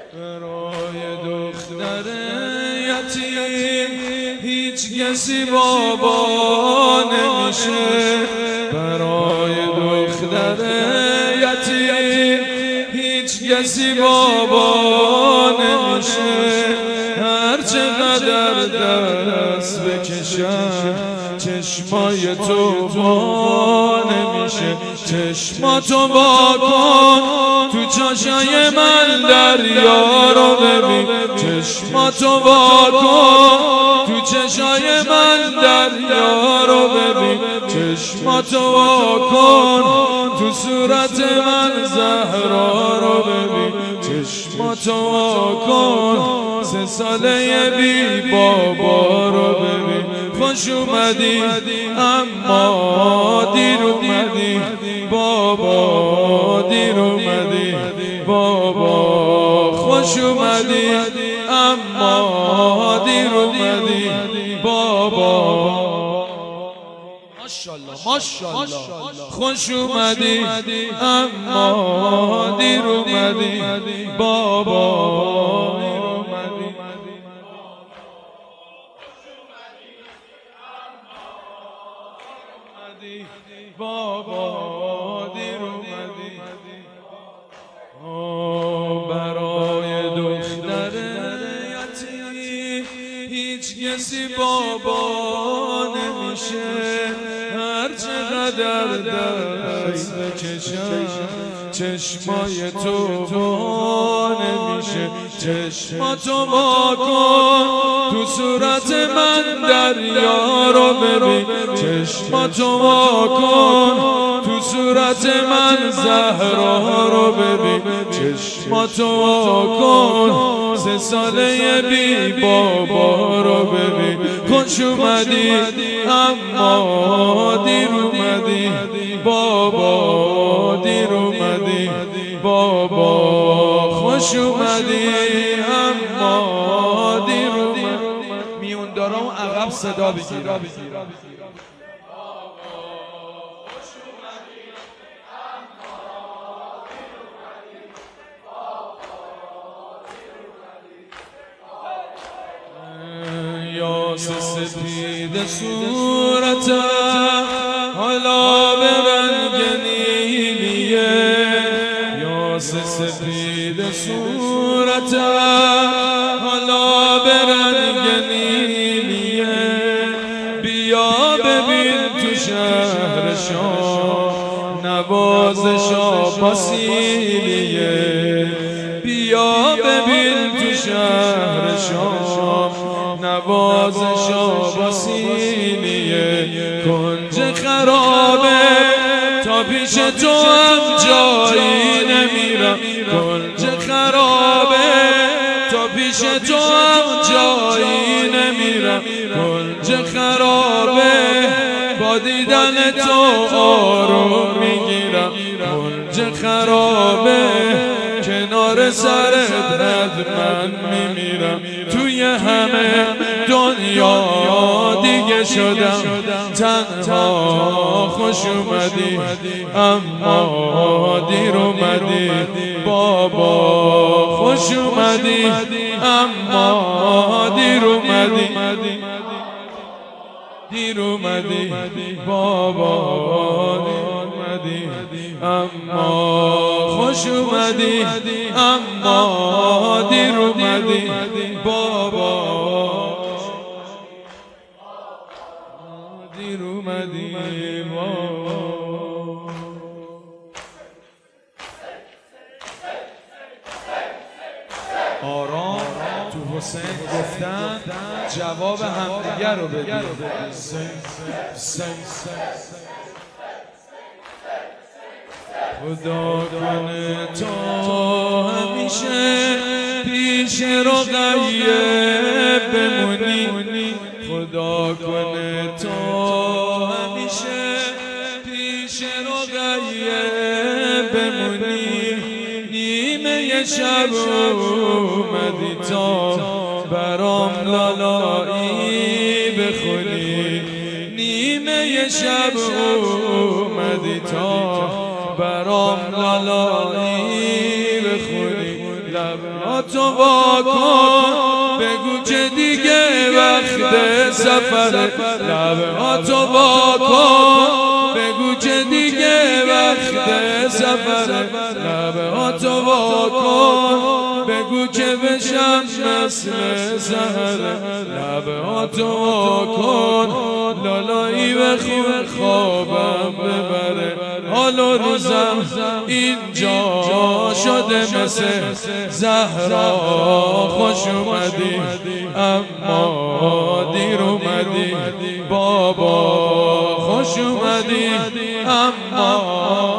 برای دختر یتیم هیچ کسی بابا نمیشه. برای دختر یتیم هیچ کسی بابا نمیشه. هر چقدر دست بکشم چشمای تو وا نمیشه. چشماتو وا کن تو چشای من دریا رو ببین. چشماتو وا کن تو چشای من دریا رو ببین. چشماتو وا کن تو صورت من زهرا رو ببین. چشماتو وا کن 3 ساله بی بابا رو ببین. خوش اومدی اما دیر اومدی بابا، دیر اومدی بابا. خوش اومدی اما دیر اومدی بابا. ماشاءالله ماشاءالله. خوش اومدی اما دیر اومدی بابا. بابا دیر اومدی. برای دختر یتیم هیچ کسی بابا نمیشه. هر چقدر دست بکشم چشمای تو وا نمیشه. چشماتو وا کن تو صورت من دریا رو ببین. چشماتو وا کن تو صورت من زهرا رو ببین. چشماتو وا کن 3 ساله بی بابا رو ببین. خوش اومدی اما دیر اومدی بابا، دیر اومدی بابا. خوش اومدی اما دیر اومدی. میون دارم و عقب صدا بگیرم. سپید صورتم حالا به رنگ نیلیه. یا سپید صورتم حالا به رنگ نیلیه. بیا ببین تو شهر شام نوازشا پاسیلیه. بیا ببین تو شهر شام نوازشا وسیلیه. کنج خرابه تا پیش تو هم جایی نمیرم. کنج خرابه تا پیش تو هم جایی نمیرم. کنج خرابه با دیدن تو آروم میگیرم. کنج خرابه کنار سرت من میمیرم. توی همه دنیا دیگه شدم تنها. خوش اومدی اما دیر اومدی بابا. خوش اومدی اما دیر اومدی دیر اومدی بابا. دیر اومدی اما خوش اومدی اما دیر اومدی بابا. دیر اومدی بابا. آرام تو حسین گفتن جواب همدیگر رو بدید. خدا کنه تا همیشه پیش رقیه بمونی. خدا کنه تا همیشه پیش رقیه بمونی. نیمه شب اومدی تا برام لالایی بخونی. نیمه شب اومدی تا برام لالایی بخونی. لبهاتو واکن بگو که دیگه وقت سفره لبهاتو واکن بگو که دیگه وقت سفره لبهاتو واکن بگو که بشم مثل سحره لبهاتو واکن لالایی بخون خوابم ببره حال و روزم اینجا شده مثل زهرا خوش اومدی اما دیر اومدی بابا خوش اومدی اما